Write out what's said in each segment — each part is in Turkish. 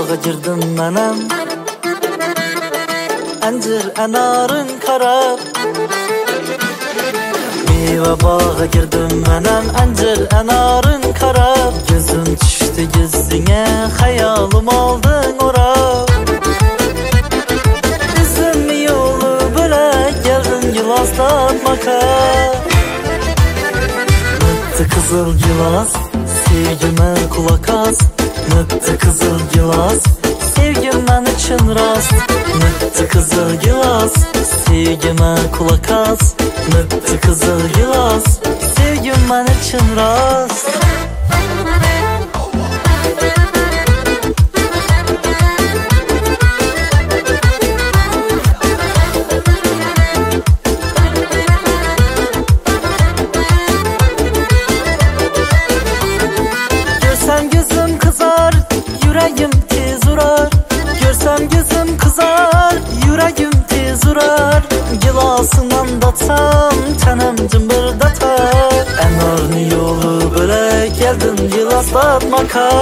bağa girdim menem, ancir anarın karab. Meyve bağa girdim menem, ancir anarın karab. Gözüm düştü gözüne, hayalim aldın orab. Üzüm yolu bölek, geldin gilaslatmaka. Mıttı kızıl gilas, sevgime kulak as. Mıttı kızıl gilas, sevgim ben için rast. Mıttı kızıl gilas, sevgime kulak as. Mıttı kızıl gilas, sevgim ben için rast. Görsem gözüm kızar, yüreğim tez urar. Görsem gözüm kızar, yüreğim tez urar. Gilasından datsam, tenem cımbırdatar. Enarni yolu bölek, geldin gilaslatmaka.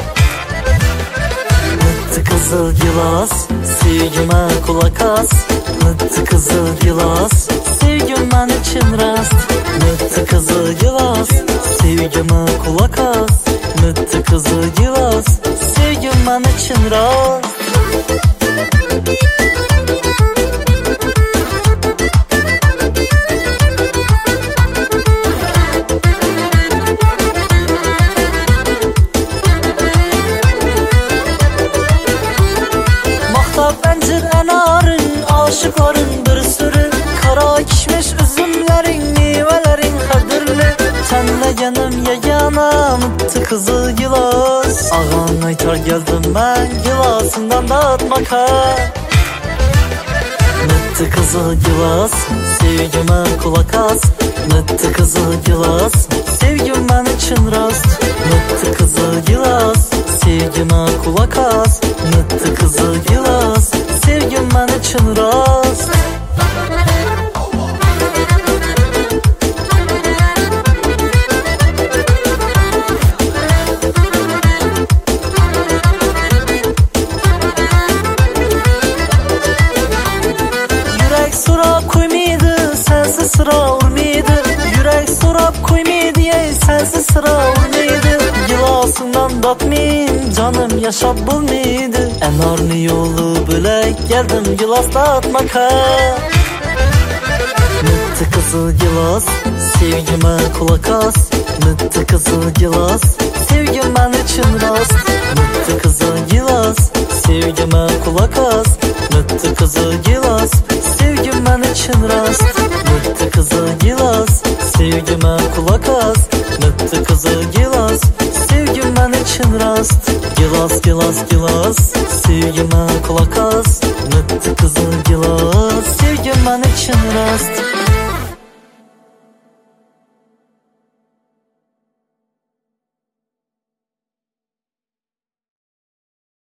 Mıttı kızıl gilas, sevgime kulak as. Mıttı kızıl gilas, sevgim ben için rast. Mıttı kızıl gilas, sevgime kulak as. Mıttı kızıl gilas, sevgim ben için rast. Mahtab encir enarın, aşıkların bir sürü. Kara kişmiş üzümlerin, meyvelerin kadirli. Tenlegenim yegana, mıttı kızıl gilas. Ağan aytar geldim ben, gilasından dağıtmaka. Mıttı kızıl gilas, sevgime kulak as. Mıttı kızıl gilas, sevgim ben için rast. Mıttı kızıl gilas, sevgime kulak as. Mıttı kızıl gilas, sevgim ben için rast. Yürek sorab koymaydı, sensiz sıra urmaydı. Yürek sorab koymaydı, sensiz sıra urmaydı. Gilasından datmayım, canım yaşap bulmaydı. Enarni yolu bölek, geldim gilaslatmaka. Mıttı kızıl gilas, sevgime kulak as. Mıttı kızıl gilas, sevgim ben için rast. Mıttı kızıl gilas, sevgime kulak as. Mıttı kızıl gilas, sevgim ben için rast. Mıttı kızıl gilas, sevgime kulak as. Mıttı kızıl gilas, sevgim ben için rast. Gilas gilas gilas, sevgime kulak as. Mıttı kızıl gilas, sevgim ben için rast.